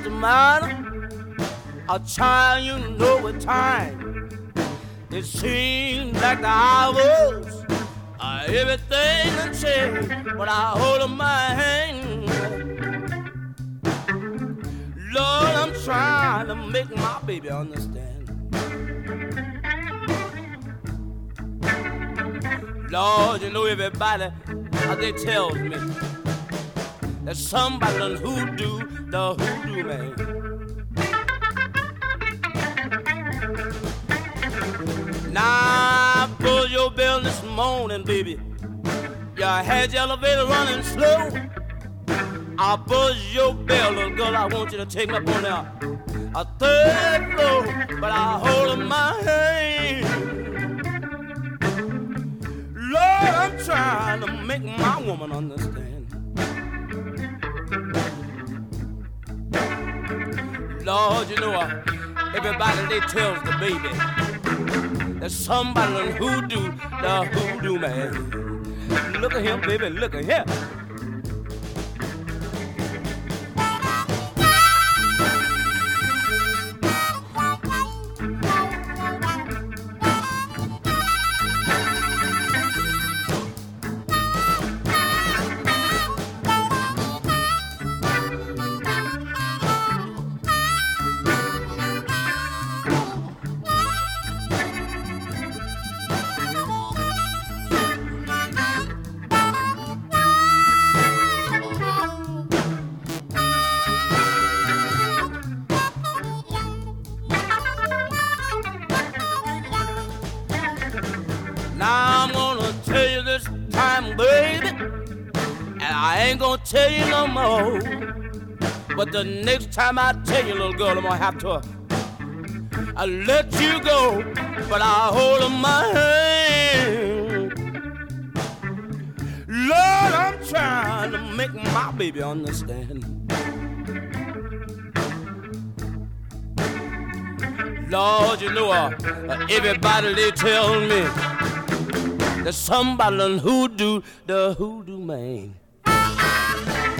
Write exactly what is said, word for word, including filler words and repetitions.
the matter? A child, you know with time. It seems like the hours, uh, everything done changed. But I hold in my hand. Lord, I'm trying to make my baby understand. Lord, you know everybody, uh, they tell me that somebody done hoodoo, the hoodoo man. Now, pull your bell this morning, baby. You had your elevator running slow. I'll buzz your bell, little girl. I want you to take me up on there, a third floor, but I hold in my hand. Lord, I'm trying to make my woman understand. Lord, you know, uh, everybody, they tells the baby that somebody on hoodoo, the hoodoo man. Look at him, baby, look at him. Now I'm gonna tell you this time, baby, and I ain't gonna tell you no more. But the next time I tell you, little girl, I'm gonna have to uh, I let you go, but I hold in my hand. Lord, I'm trying to make my baby understand. Lord, you know, uh, everybody, they tell me there's somebody on hoodoo, the hoodoo man.